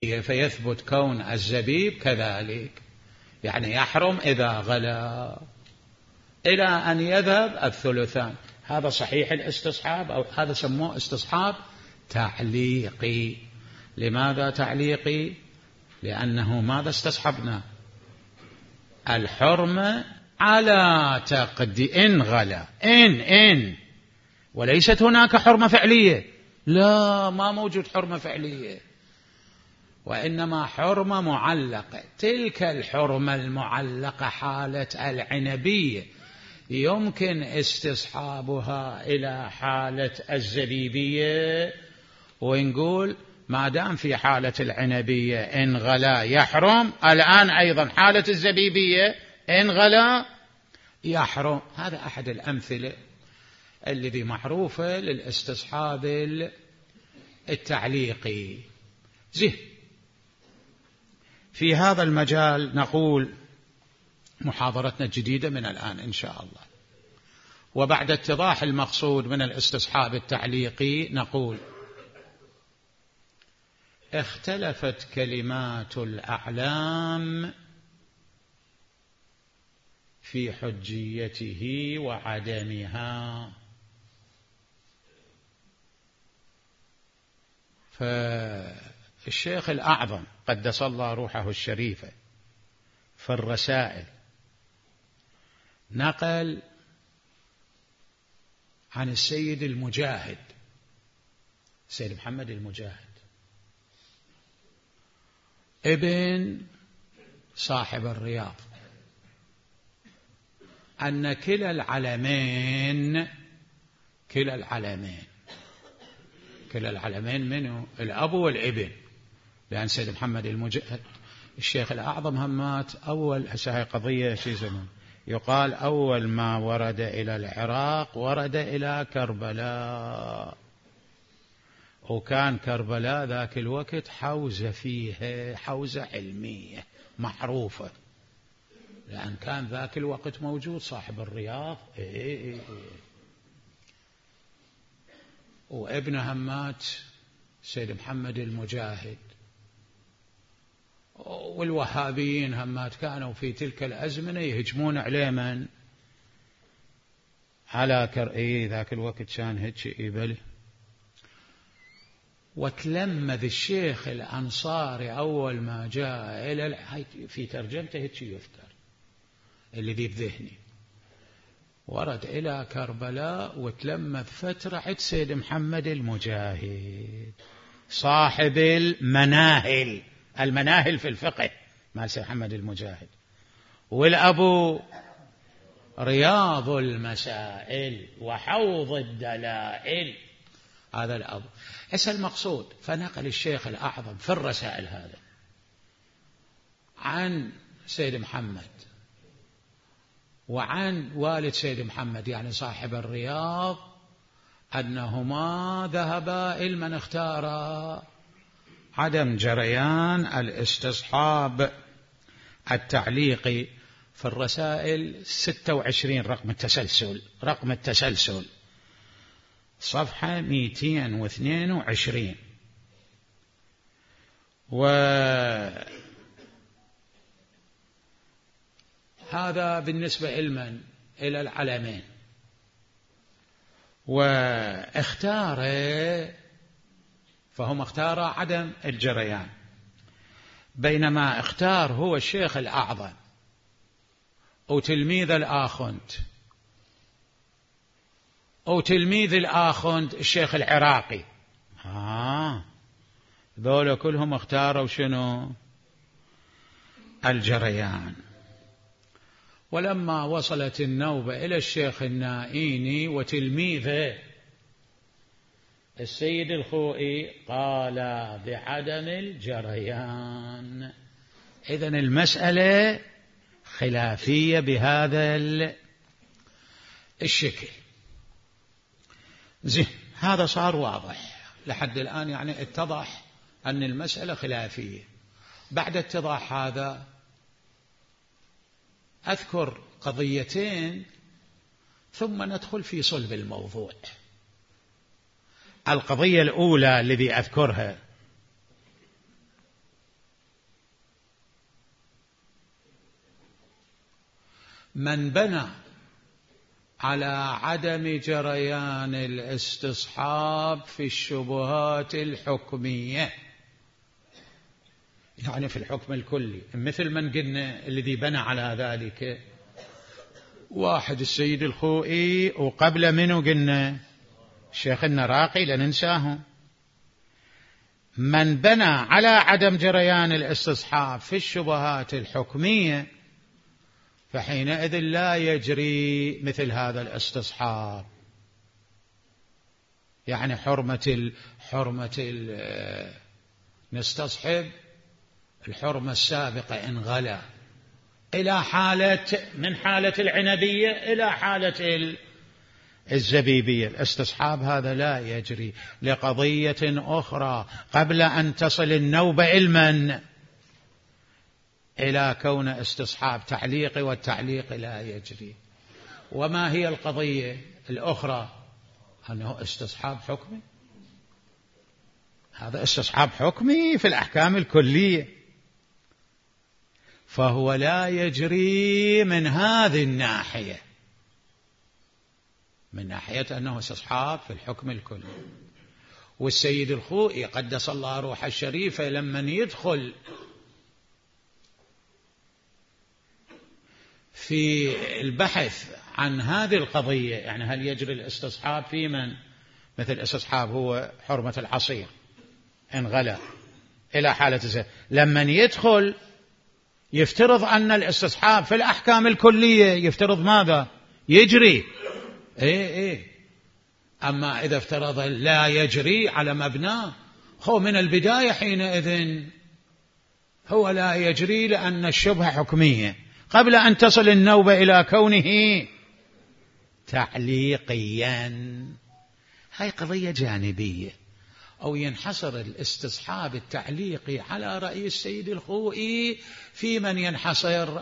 زبيبية فيثبت كون الزبيب كذلك، يعني يحرم إذا غلا إلى أن يذهب الثلثان. هذا صحيح الاستصحاب، أو هذا سموه استصحاب تعليقي. لماذا تعليقي؟ لأنه ماذا استصحبنا؟ الحرمة على إن غلا إن وليست هناك حرمة فعلية، لا، ما موجود حرمة فعلية، وإنما حرمة معلقة. تلك الحرمة المعلقة حالة العنبية يمكن استصحابها إلى حالة الزبيبية، ونقول ما دام في حالة العنبية إن غلا يحرم، الآن أيضا حالة الزبيبية إن غلا يحرم. هذا أحد الأمثلة الذي معروفة للاستصحاب التعليقي. زين، في هذا المجال نقول محاضرتنا الجديدة من الآن إن شاء الله، وبعد اتضاح المقصود من الاستصحاب التعليقي نقول: اختلفت كلمات الأعلام في حجيته وعدمها. فالشيخ الأعظم قدس الله روحه الشريفة في الرسائل نقل عن السيد المجاهد، سيد محمد المجاهد ابن صاحب الرياض، أن كلا العلمين منه الأب والابن، لأن سيد محمد المجاهد الشيخ الأعظم همات أول، هسه قضية شي زمان يقال أول ما ورد إلى العراق ورد إلى كربلاء، وكان كربلاء ذاك الوقت حوزة فيها حوزة علمية معروفة، لأن كان ذاك الوقت موجود صاحب الرياض وابن همات سيد محمد المجاهد. والوهابيين همات كانوا في تلك الأزمنة يهجمون عليه من على ذاك الوقت كان هيك إبل. وتلمذ الشيخ الأنصاري أول ما جاء إلى في ترجمته هيك يذكر الذي بذهني، ورد إلى كربلاء وتلمذ فترة عند سيد محمد المجاهد صاحب المناهل في الفقه مال سيد محمد المجاهد، والأبو رياض المسائل وحوض الدلائل، هذا الأب. المقصود فنقل الشيخ الأعظم في الرسائل هذا عن سيد محمد وعن والد سيد محمد يعني صاحب الرياض أنهما ذهبا إلى من اختار عدم جريان الاستصحاب التعليقي في الرسائل 26 رقم التسلسل صفحة 222. وهذا بالنسبة إلى العلمين. فهم اختار عدم الجريان، بينما اختار هو الشيخ الأعظم وتلميذ الآخوند الشيخ العراقي، ذولا كلهم اختاروا شنو؟ الجريان. ولما وصلت النوبة إلى الشيخ النائيني وتلميذه السيد الخوئي قال بعدم الجريان. إذن المسألة خلافية بهذا الشكل. زين، هذا صار واضح لحد الآن، يعني اتضح أن المسألة خلافية. بعد اتضاح هذا أذكر قضيتين ثم ندخل في صلب الموضوع. القضية الأولى الذي أذكرها من بنى على عدم جريان الاستصحاب في الشبهات الحكمية، يعني في الحكم الكلي، مثل من قلنا الذي بنى على ذلك واحد السيد الخوئي، وقبل منه قلنا الشيخ النراقي لا ننساه. من بنى على عدم جريان الاستصحاب في الشبهات الحكمية فحينئذ لا يجري مثل هذا الاستصحاب، يعني حرمة نستصحب الحرمة السابقة إن غلا إلى من حالة العنبية إلى حالة الزبيبية، الاستصحاب هذا لا يجري لقضية أخرى قبل أن تصل النوبة علما إلى كون استصحاب تعليقي، والتعليق لا يجري. وما هي القضية الأخرى؟ أنه استصحاب حكمي، هذا استصحاب حكمي في الأحكام الكلية، فهو لا يجري من هذه الناحية، من ناحية أنه استصحاب في الحكم الكلي. والسيد الخوئي قدس الله روحه الشريفة لمن يدخل في البحث عن هذه القضية، يعني هل يجري الاستصحاب في من مثل الاستصحاب هو حرمة العصير إن غلا إلى حالة لمن يدخل يفترض أن الاستصحاب في الأحكام الكلية يفترض ماذا؟ يجري. أما إذا افترض لا يجري على مبناه من البداية حينئذ هو لا يجري، لأن الشبهة حكمية قبل أن تصل النوبة إلى كونه تعليقيا. هاي قضية جانبية، أو ينحصر الاستصحاب التعليقي على رأي السيد الخوئي في من ينحصر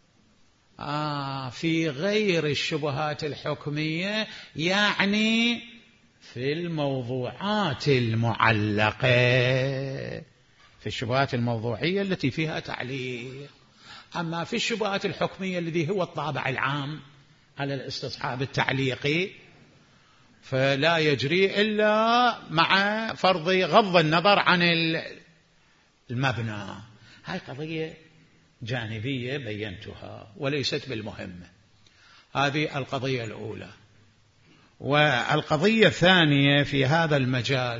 في غير الشبهات الحكمية، يعني في الموضوعات المعلقة، في الشبهات الموضوعية التي فيها تعليق. أما في الشبهات الحكمية الذي هو الطابع العام على الاستصحاب التعليقي فلا يجري إلا مع فرض غض النظر عن المبنى. هاي قضية جانبية بينتها وليست بالمهمة. هذه القضية الأولى. والقضية الثانية في هذا المجال،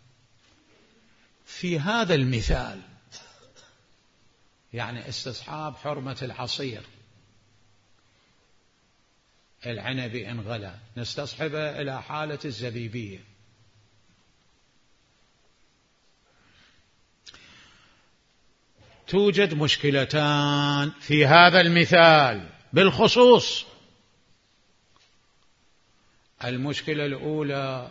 في هذا المثال، يعني استصحاب حرمة العصير العنبي إن غلا نستصحبه إلى حالة الزبيبية. توجد مشكلتان في هذا المثال بالخصوص. المشكلة الأولى،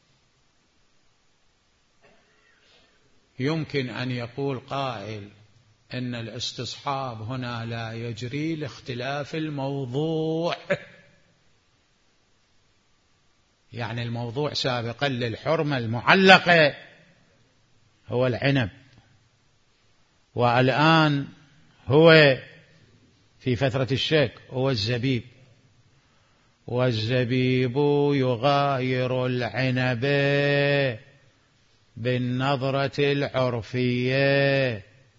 يمكن أن يقول قائل إن الاستصحاب هنا لا يجري لاختلاف الموضوع، يعني الموضوع سابقا للحرمة المعلقة هو العنب، والآن هو في فترة الشك هو الزبيب، والزبيب يغاير العنب بالنظرة العرفية،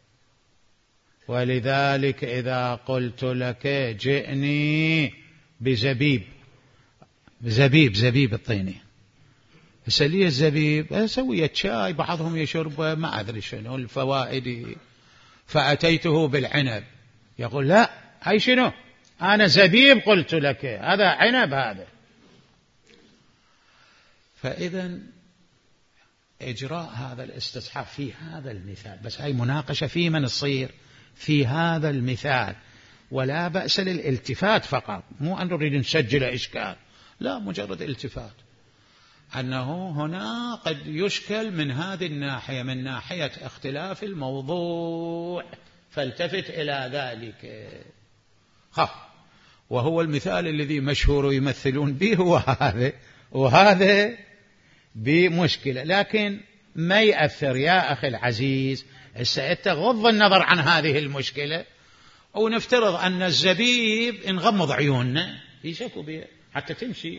ولذلك إذا قلت لك جئني زبيب الطيني، سلي الزبيب أسوي شاي، بعضهم يشربه ما أدري شنو الفوائد، فأتيته بالعنب، يقول لا هاي شنو، أنا زبيب قلت لك، هذا عنب هذا. فإذا إجراء هذا الاستصحاب في هذا المثال، بس هاي مناقشة في من تصير في هذا المثال، ولا بأس للالتفات فقط، مو أن نريد نسجل إشكال، لا، مجرد التفات أنه هنا قد يشكل من هذه الناحية، من ناحية اختلاف الموضوع، فالتفت إلى ذلك. وهو المثال الذي مشهور يمثلون به وهذا بمشكلة، لكن ما يأثر يا أخي العزيز. أنت غض النظر عن هذه المشكلة ونفترض أن الزبيب نغمض عيوننا يشكوا به حتى تمشي،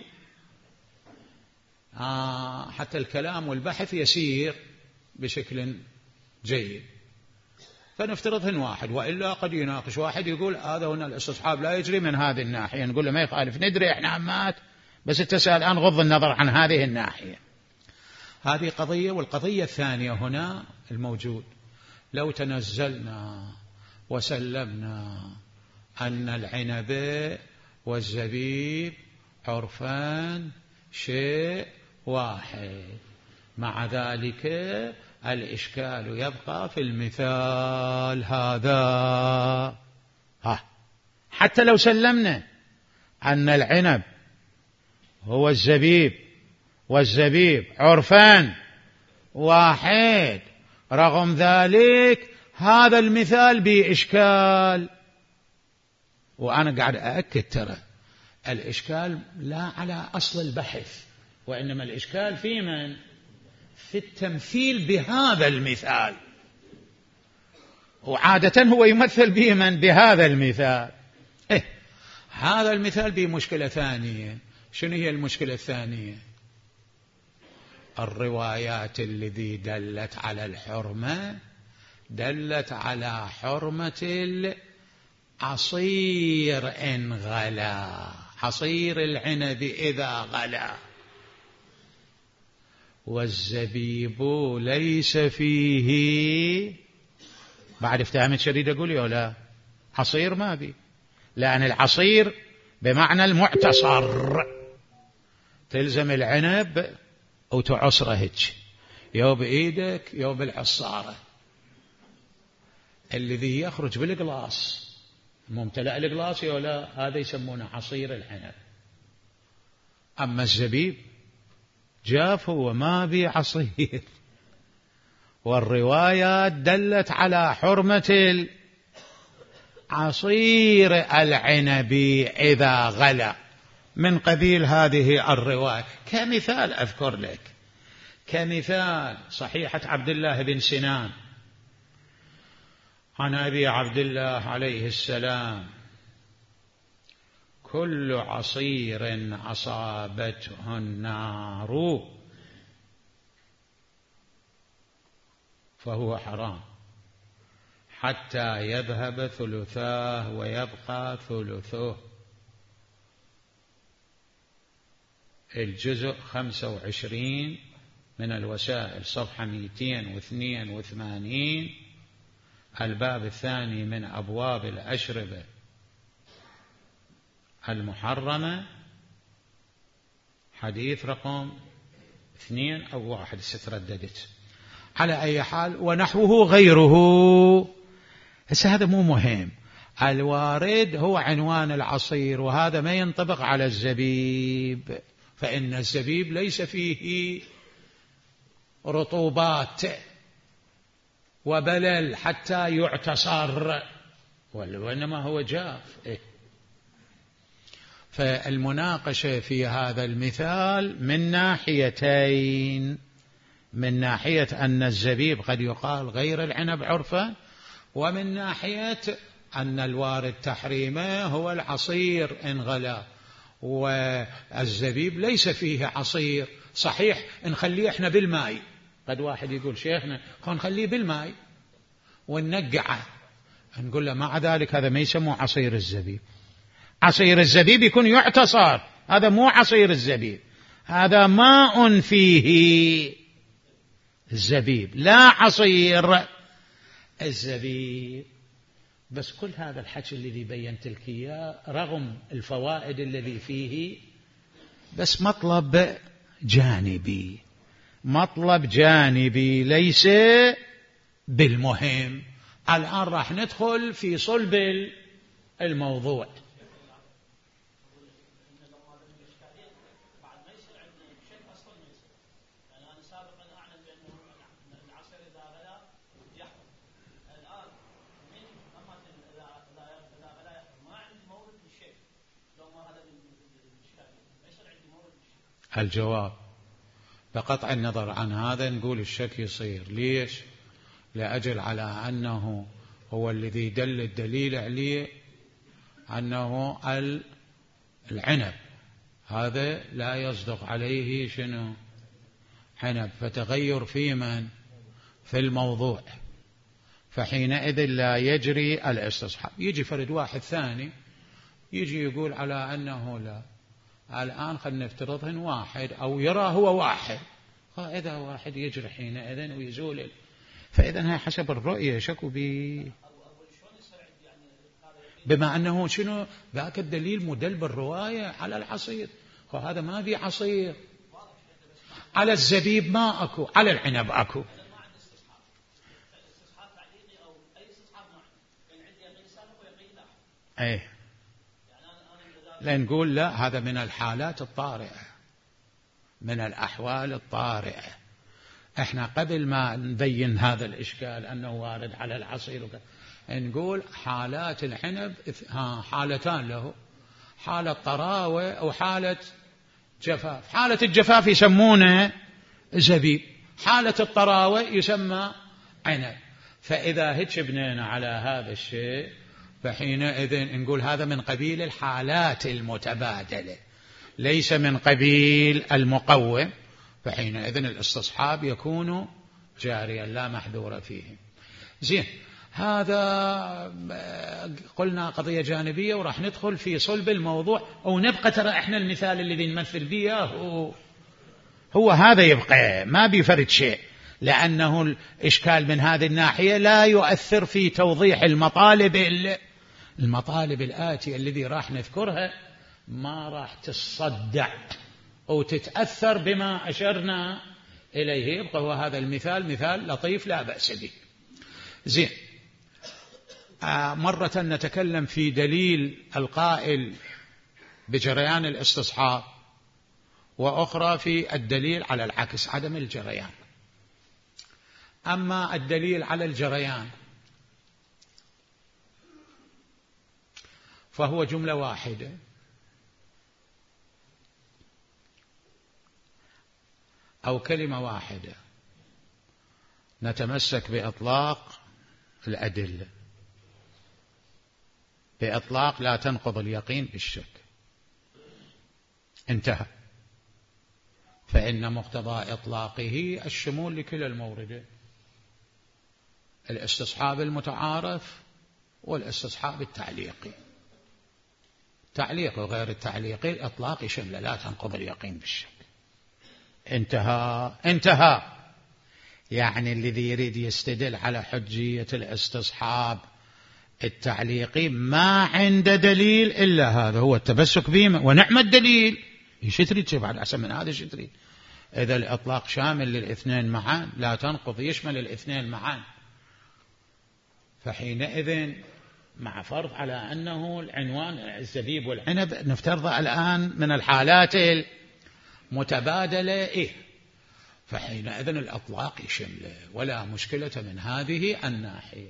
حتى الكلام والبحث يسير بشكل جيد. فنفترض واحد، وإلا قد يناقش واحد يقول هذا هنا الاستصحاب لا يجري من هذه الناحية، نقول له ما يخالف، ندري إحنا عمات، بس تسأل الآن غض النظر عن هذه الناحية. هذه قضية. والقضية الثانية هنا الموجود، لو تنزلنا وسلمنا أن العنب والزبيب عرفان شيء واحد، مع ذلك الإشكال يبقى في المثال هذا. حتى لو سلمنا أن العنب هو الزبيب والزبيب عرفان واحد، رغم ذلك هذا المثال بإشكال. وأنا قاعد أأكد ترى الإشكال لا على أصل البحث، وإنما الإشكال في من؟ في التمثيل بهذا المثال. وعادة هو يمثل به من؟ بهذا المثال. هذا المثال بمشكلة ثانية. شنو هي المشكلة الثانية؟ الروايات التي دلت على الحرمة دلت على حرمة العصير إن غلا، عصير العنب إذا غلا، والزبيب ليس فيه. بعد افتهام شديد أقول يا لا، عصير ما بي، لأن العصير بمعنى المعتصر، تلزم العنب وتعصره هيك، يو بإيدك يو بالعصارة، الذي يخرج بالقلاص ممتلئ القلاص يو لا، هذا يسمونه عصير العنب. أما الزبيب جاف هو ما بي عصير، والروايات دلت على حرمة عصير العنب إذا غلا، من قبيل هذه الرواية. كمثال أذكر لك، كمثال صحيحة عبد الله بن سنان عن أبي عبد الله عليه السلام: كل عصير أصابته النار فهو حرام حتى يذهب ثلثاه ويبقى ثلثه. الجزء 25 من الوسائل، صفحة 282، الباب الثاني من أبواب الأشربة المحرمة، حديث رقم 2 أو 1 سترددت. على أي حال، ونحوه غيره. هسه هذا مو مهم، الوارد هو عنوان العصير، وهذا ما ينطبق على الزبيب، فإن الزبيب ليس فيه رطوبات وبلل حتى يعتصر، وإنما هو جاف. فالمناقشة في هذا المثال من ناحيتين: من ناحية أن الزبيب قد يقال غير العنب عرفا، ومن ناحية أن الوارد تحريمه هو العصير إن غلا، والزبيب ليس فيه عصير. صحيح نخليه احنا بالماء، قد واحد يقول شيخنا نخليه بالماء وننقعه، نقول له مع ذلك هذا ما يسموه عصير الزبيب. عصير الزبيب يكون يعتصر، هذا مو عصير الزبيب، هذا ماء فيه الزبيب لا عصير الزبيب. بس كل هذا الحكي الذي بينت لك إياه رغم الفوائد الذي فيه، بس مطلب جانبي، مطلب جانبي ليس بالمهم. الآن راح ندخل في صلب الموضوع. الجواب بقطع النظر عن هذا نقول الشك يصير. ليش؟ لأجل على أنه هو الذي دل الدليل عليه أنه العنب هذا لا يصدق عليه شنو عنب، فتغير في من في الموضوع، فحينئذ لا يجري الاستصحاب. يجي فرد واحد ثاني يجي يقول على أنه لا، الآن خلينا نفترضهن واحد أو يرى هو واحد، إذا واحد يجري حينئذ ويزول، فإذا هي حسب الرؤية شكو بما أنه شنو ذاك الدليل مدل بالرواية على العصير، هذا ما في عصير، على الزبيب ما أكو، على العنب أكو. أي لا نقول لا، هذا من الحالات الطارئة، من الأحوال الطارئة. احنا قبل ما نبين هذا الإشكال أنه وارد على العصير نقول حالات العنب حالتان له، حالة طراوة أو حالة جفاف. حالة الجفاف يسمونه زبيب، حالة الطراوة يسمى عنب. فإذا هيك بنينا على هذا الشيء فحينئذ نقول هذا من قبيل الحالات المتبادلة ليس من قبيل المقوم، فحينئذ الاستصحاب يكون جاريا لا محذور فيه. زين، هذا قلنا قضية جانبية، وراح ندخل في صلب الموضوع، أو نبقى ترى احنا المثال الذي نمثل به هو هذا يبقى، ما بيفرد شيء، لأنه الإشكال من هذه الناحية لا يؤثر في توضيح المطالب الآتية الذي راح نذكرها، ما راح تصدع أو تتأثر بما أشرنا إليه. يبقى هو هذا المثال مثال لطيف لا بأس به. زين، مرة نتكلم في دليل القائل بجريان الاستصحاب، وأخرى في الدليل على العكس عدم الجريان. أما الدليل على الجريان فهو جملة واحدة، أو كلمة واحدة، نتمسك بإطلاق الأدلة، بإطلاق لا تنقض اليقين بالشك، انتهى. فإن مقتضى إطلاقه الشمول لكل الموردين، الاستصحاب المتعارف والاستصحاب التعليقي. تعليق وغير التعليقي الإطلاق شمل لا تنقض اليقين بالشك، انتهى. يعني الذي يريد يستدل على حجية الاستصحاب التعليقي ما عنده دليل إلا هذا، هو التمسك به، ونعم الدليل. يشتري شيء بعد أحسن من هذا يشتري. إذا الإطلاق شامل للاثنين معا لا تنقض، يشمل الاثنين معا، فحينئذ مع فرض على أنه العنوان الزبيب والعنب نفترض الآن من الحالات المتبادلة، فحينئذ الأطلاق يشمله ولا مشكلة من هذه الناحية.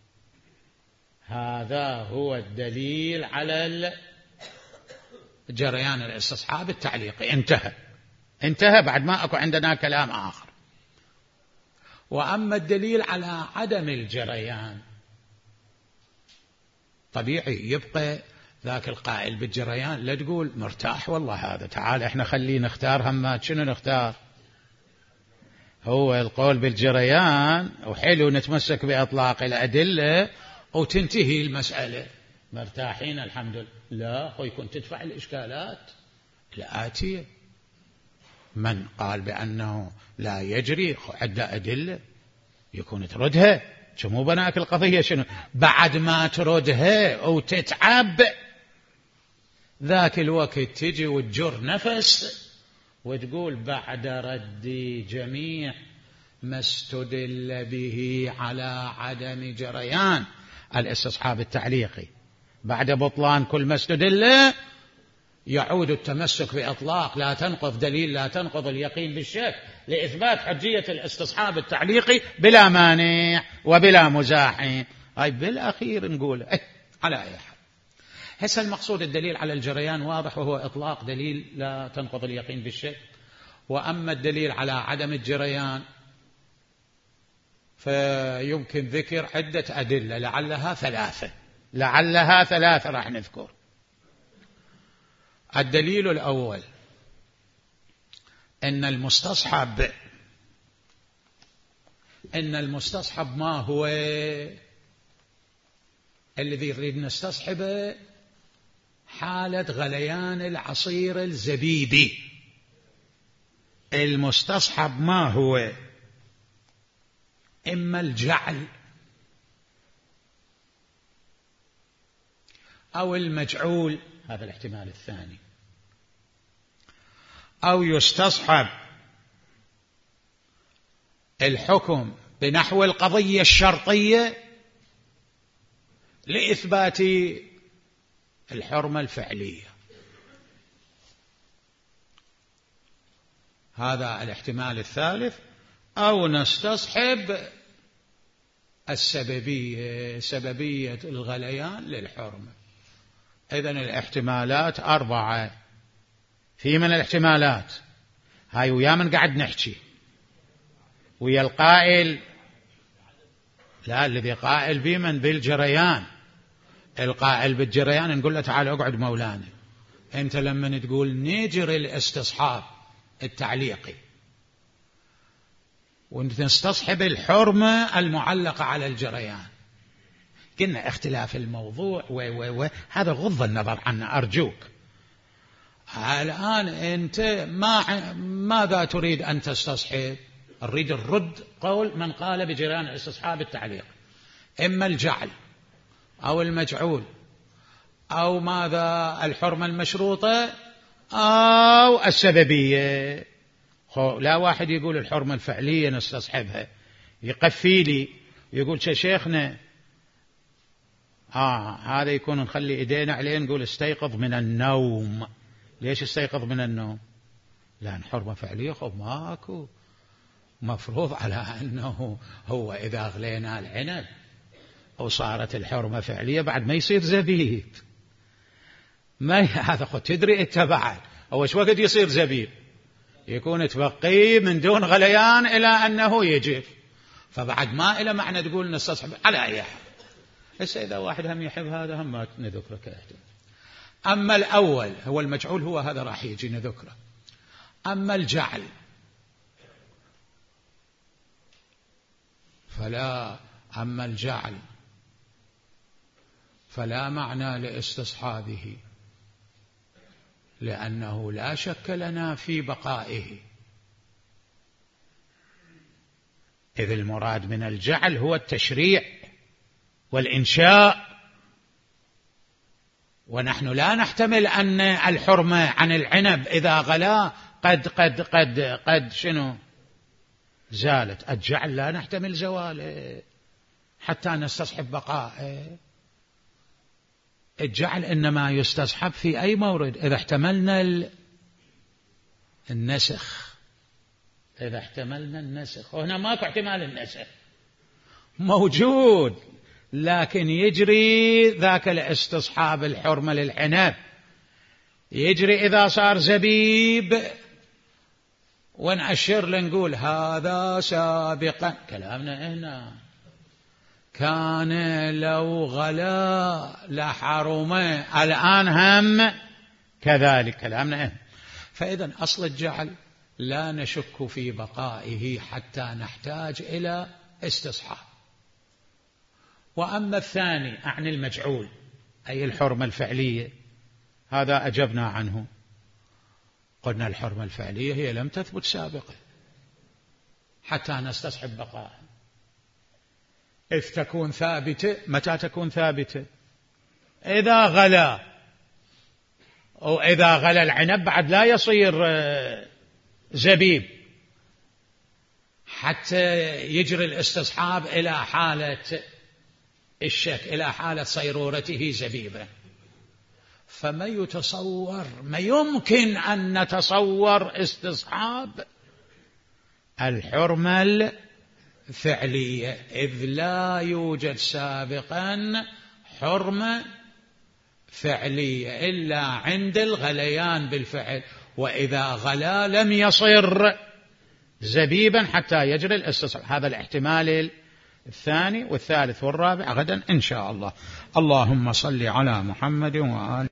هذا هو الدليل على جريان الاستصحاب التعليقي، انتهى بعد ما أكو عندنا كلام آخر. وأما الدليل على عدم الجريان طبيعي يبقى ذاك القائل بالجريان لا تقول مرتاح والله هذا، تعال احنا خليه نختار همات، شنو نختار؟ هو القول بالجريان وحلو نتمسك بإطلاق الأدلة وتنتهي المسألة مرتاحين الحمد لله. لا، خو يكون تدفع الإشكالات الآتية. من قال بأنه لا يجري عدة أدلة يكون تردها، مو بناك القضية شنو بعد ما تردها وتتعب ذاك الوقت تجي وتجر نفس وتقول بعد ردي جميع ما استدل به على عدم جريان الاستصحاب التعليقي، بعد بطلان كل ما استدل يعود التمسك بإطلاق لا تنقض دليل لا تنقض اليقين بالشك لإثبات حجية الاستصحاب التعليقي بلا مانع وبلا مزاحم. هاي بالأخير نقول على أي حال. هسه المقصود الدليل على الجريان واضح، وهو إطلاق دليل لا تنقض اليقين بالشك. وأما الدليل على عدم الجريان فيمكن ذكر عدة أدلة، لعلها ثلاثة راح نذكر. الدليل الأول إن المستصحب ما هو الذي يريد نستصحبه؟ حالة غليان العصير الزبيبي. المستصحب ما هو؟ إما الجعل أو المجعول، هذا الاحتمال الثاني، أو يستصحب الحكم بنحو القضية الشرطية لإثبات الحرمة الفعلية. هذا الاحتمال الثالث. أو نستصحب سببية الغليان للحرمة. إذن الاحتمالات 4. في من الاحتمالات هاي ويا من قاعد نحكي ويا القائل، لا الذي قائل بمن بالجريان، القائل بالجريان نقول له تعال اقعد مولانا، انت لما تقول نجري الاستصحاب التعليقي وانت نستصحب الحرمة المعلقة على الجريان، قلنا اختلاف الموضوع هذا غض النظر عنه أرجوك. الآن أنت ماذا تريد أن تستصحب؟ نريد الرد قول من قال بجريان الاستصحاب التعليق، إما الجعل أو المجعول أو ماذا الحرمة المشروطة أو السببية. لا واحد يقول الحرمة الفعلية نستصحبها يقفي لي يقول شيخنا هذا يكون نخلي إيدينا عليه نقول استيقظ من النوم. ليش استيقظ من النوم؟ لأن حرمة فعلية ماكو، مفروض على أنه هو إذا أغلينا العنب وصارت الحرمة فعلية بعد ما يصير زبيب، ما هذا تدري أنت بعد أو إيش وقت يصير زبيب؟ يكون تبقيه من دون غليان إلى أنه يجف، فبعد ما إلى معنى تقول نستصحب على أي حال. بس إذا واحد هم يحب هذا هم ما نذكره كأهدف. أما الأول هو المجعول، هو هذا راح يجي نذكره. أما الجعل فلا معنى لاستصحابه، لأنه لا شك لنا في بقائه، إذ المراد من الجعل هو التشريع والإنشاء، ونحن لا نحتمل أن الحرمة عن العنب إذا غلا قد شنو زالت. الجعل لا نحتمل زواله حتى نستصحب بقائه. الجعل إنما يستصحب في أي مورد؟ إذا احتملنا النسخ، وهنا ماكو احتمال النسخ موجود، لكن يجري ذاك الاستصحاب الحرمة للعنب يجري إذا صار زبيب ونأشر لنقول هذا سابقا. كلامنا هنا كان لو غلا لحرم، الآن هم كذلك كلامنا هنا. فإذا أصل الجعل لا نشك في بقائه حتى نحتاج إلى استصحاب. وأما الثاني عن المجعول أي الحرمة الفعلية، هذا أجبنا عنه، قلنا الحرمة الفعلية هي لم تثبت سابقا حتى نستصحب بقاء. إذ تكون ثابتة، متى تكون ثابتة؟ إذا غلا، أو إذا غلا العنب بعد لا يصير زبيب حتى يجري الاستصحاب إلى حالة الشك، إلى حالة صيرورته زبيبا. فما يمكن أن نتصور استصحاب الحرمة الفعلية، إذ لا يوجد سابقا حرمة فعلية إلا عند الغليان بالفعل، وإذا غلا لم يصر زبيبا حتى يجري الاستصحاب. هذا الاحتمال الثاني والثالث والرابع غدا إن شاء الله. اللهم صل على محمد وآله.